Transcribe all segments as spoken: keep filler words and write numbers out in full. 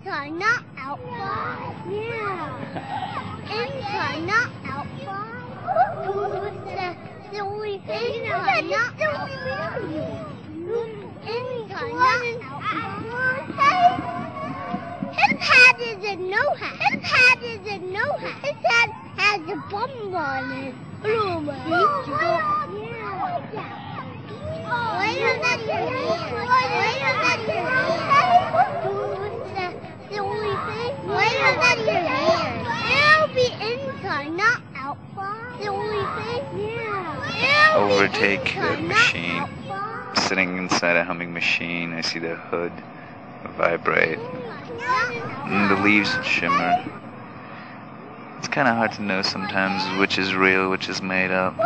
are not outside. Yeah. Ants are not outside. The, the only thing are not outside. Ants are not outside. His hat is a no hat. His hat is a no hat. His hat has a bum on it. Oh my God. Yeah. Why is that your hair? Why is that your hair? The only thing. Why is that your hair? It'll be inside, not outside. The only thing. Yeah. Overtake the machine. Sitting inside a humming machine, I see the hood vibrate. And the leaves shimmer. It's kind of hard to know sometimes which is real, which is made up.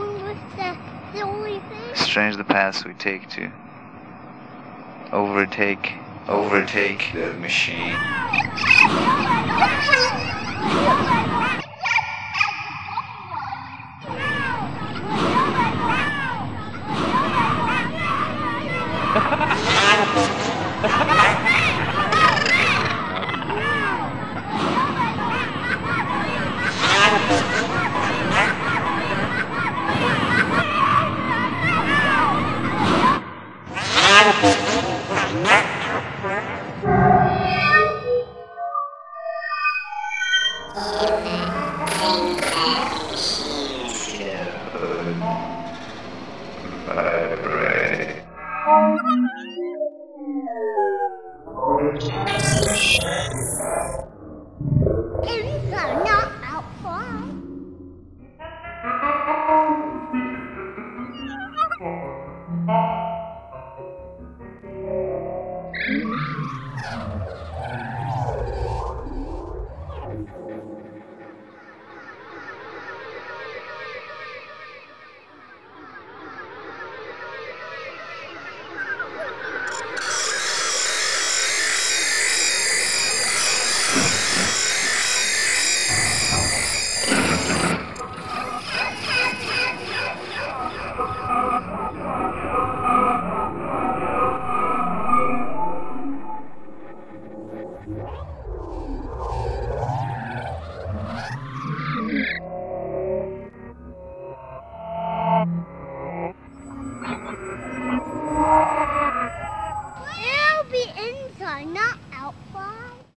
Strange the paths we take to overtake, overtake the machine. Vibrate. Ants are not outside.